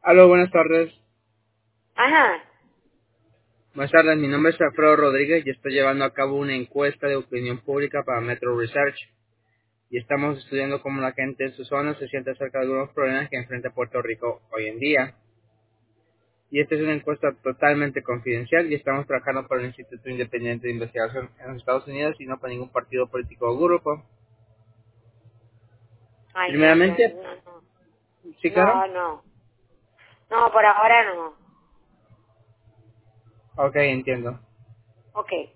Aló, buenas tardes. Ajá. Buenas tardes, mi nombre es Alfredo Rodríguez y estoy llevando a cabo una encuesta de opinión pública para Metro Research. Y estamos estudiando cómo la gente en su zona se siente acerca de algunos problemas que enfrenta Puerto Rico hoy en día. Y esta es una encuesta totalmente confidencial y estamos trabajando para un instituto independiente de investigación en los Estados Unidos y no para ningún partido político o grupo. Ay, no, yo Primeramente, no, no. sí, claro. No, no. No, por ahora no. Ok, entiendo. Ok.